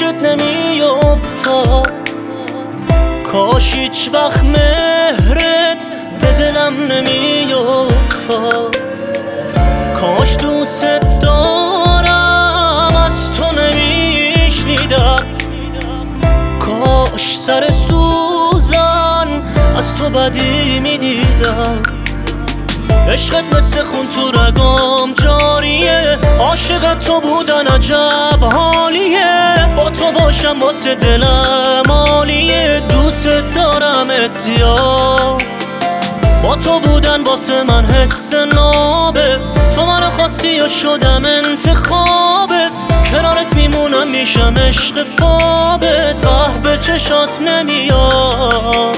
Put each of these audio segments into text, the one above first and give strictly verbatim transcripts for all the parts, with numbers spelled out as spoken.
چشت نمیافتاد، کاش هیچ وقت مهرت به دلم نمیافتاد، کاش دوست دارم از تو نمیشنیدم، کاش سر سوزن از تو بدی میدیدم. عشقت مثل خون تو رگام جاریه، عاشق تو بودن عجب حالیه، با تو باشم واسه دلم عالیه، دوست دارم اتیار، با تو بودن واسه من حس نابه، تو منو خواستی یا شدم انتخابت، کنارت میمونم میشم عشق فابت، اه به چشات نمیاد.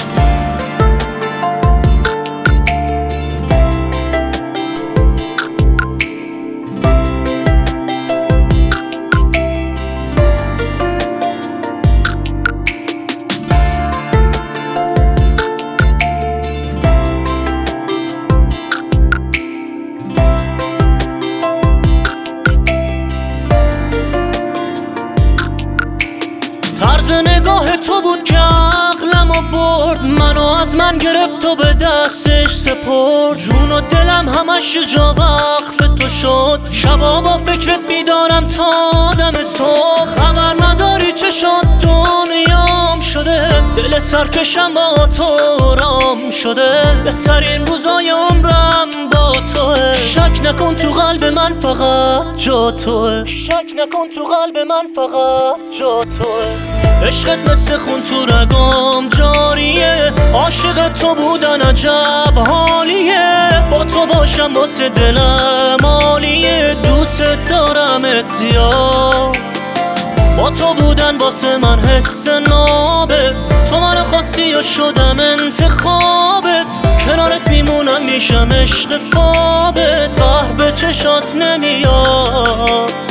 طرز نگاه تو بود که عقلمو برد، منو از من گرفت و به دستش سپرد، جون و دلم همش جا وقف تو شد، شبا با فکرت بیدارم تا دم صبح، خبر نداری چشات دنیام شده، دل سرکشم با تو رام شده، بهترین روزای عمرم با توه، شک نکن تو قلب من فقط جا توه، شک نکن تو قلب من فقط جا توه. عشقت مثل خون تو رگام جاریه، عاشق تو بودن عجب حالیه، با تو باشم واسه دلم عالیه، دوست دارم اتیار، با تو بودن واسه من حس نابه، تو منو خواستی یا شدم انتخابت، کنارت میمونم میشم عشق فابت، اه به چشات نمیاد.